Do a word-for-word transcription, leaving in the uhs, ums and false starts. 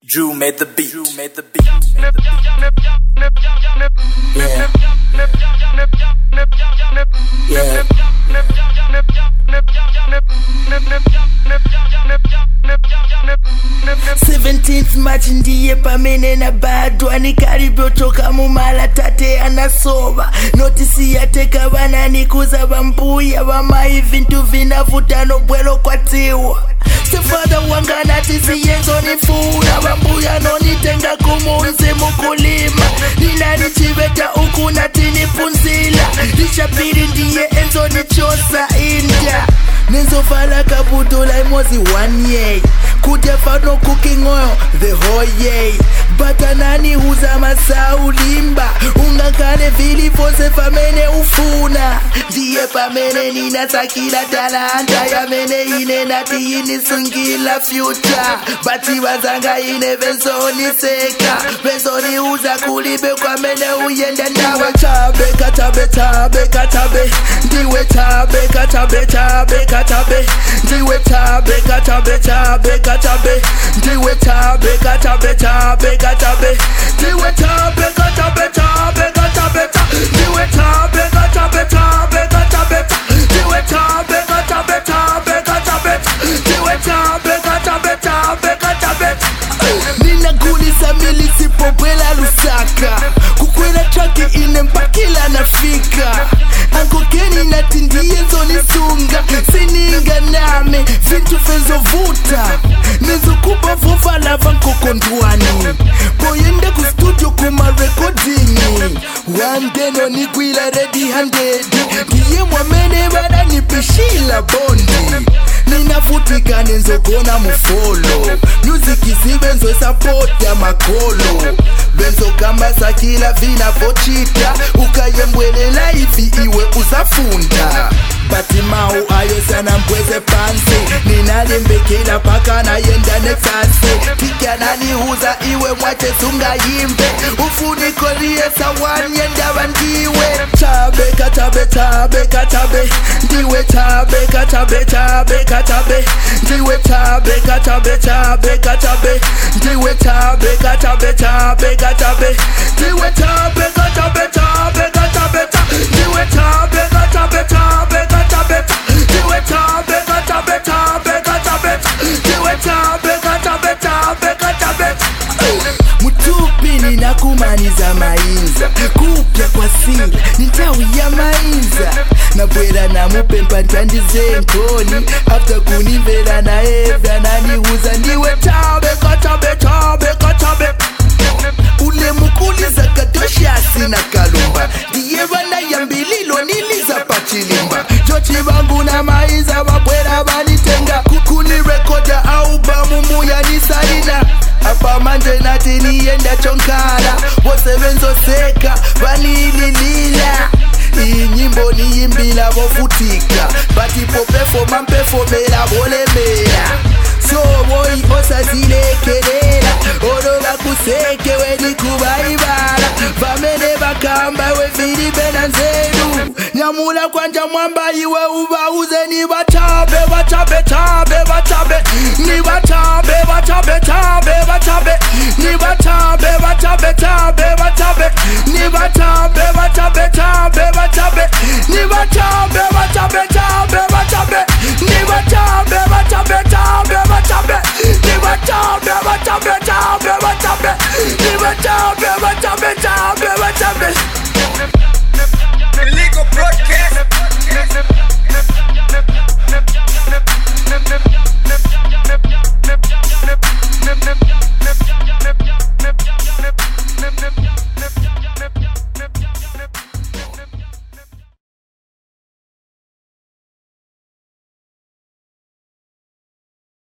Drew made the beat. Drew made the beat. Yeah. Yeah. seventeenth March ndiye pamene nabadwa nikaribyotoka mumala tate anasova notisi yateka banani kuza bambuya bamayi vintu vinavutano bwelo kwatiwa stepfather wanga natisi yenzo nifuna bambuya nonitenga kumunzi mukulima ninani chiveta uku natinipunzila lishapiri ndiye enzo nichosa india nizofala kabutula imozi one year kutefa no cooking oil the whole year bata nani huza masau limba ungakale vili fose famene ufuna ndiye pamene ninasakila talanta yamene ine nati inisungila future bati wazanga ine benzoni seka benzoni huza kulibe kwa mene uyende ndawa chabe katabe chabe katabe ndiwe chabe katabe chabe katabe ndiwe chabe katabe chabe katabe ndiwe chabe katabe chabe katabe ndiwe chabe katabe chabe katabe ndiwe chabe katabe chabe katabe ndiwe chabe katabe chabe katabe ndiwe chabe katabe chabe katabe ninagulisa milisi popwela Lusaka kukwela traki ine mpakila nafika ankokeni natindiye nzonisunga sininga name vintu fenzovuta nizukuba vuvala vankokondwani boyende ku studio kuma recording one day no nigwila ready handed ndiye mwamene badanipishila bondi ninafutika nenzogona mufolo music isibenzo support ya makolo benzo kamba sakila vina vochita ukayembwelela hivi iwe uzafunda bati mau ayo sana mbweze pansi ninalembekela paka na yenda nexase tikia nani huza iwe mwache sunga yimbe ufuniko liye sawani yenda bandiwe chabe katabe chabe katabe ndiwe chabe katabe chabe katabe ndiwe chabe katabe chabe katabe ndiwe chabe katabe chabe katabe ndiwe chabe katabe chabe katabe ndiwe chabe katabe chabe katabe ndiwe chabe katabe chabe katabe ndiwe chabe katabe chabe katabe mutupi ninakumaniza mainza kupya kwa sila nitawi ya mainza nabwera namupempa ntandize nkoni after kunimvera na evya nanihuza ndiwe chabe katabe chabe katabe ule mukuliza kadoshasi na kalumba ndiye bana yambililo niliza pachilimba jochi bangu na maiza babwera banitenga kukuni rekoda albumu muya nisaina apa manje nati niyenda chonkala wose benzo seka banililila iyi nyimbo niyimbila bofutika bati popefoma mpefomela bolemela so boy osazilekelela oloba kuseke weni kubaibala vamene bakamba wevili bena nzeru nyamula kwanja mwamba iwe ubauze ni bachabe bachabe chabe bachabe ni bachabe bachabe chabe bachabe ni bachabe bachabe chabe bachabe ni bachabe bachabe chabe bachabe ni bachabe bachabe chabe bachabe ni bachabe bachabe chabe bachabe ni bachabe bachabe chabe bachabe ni bachabe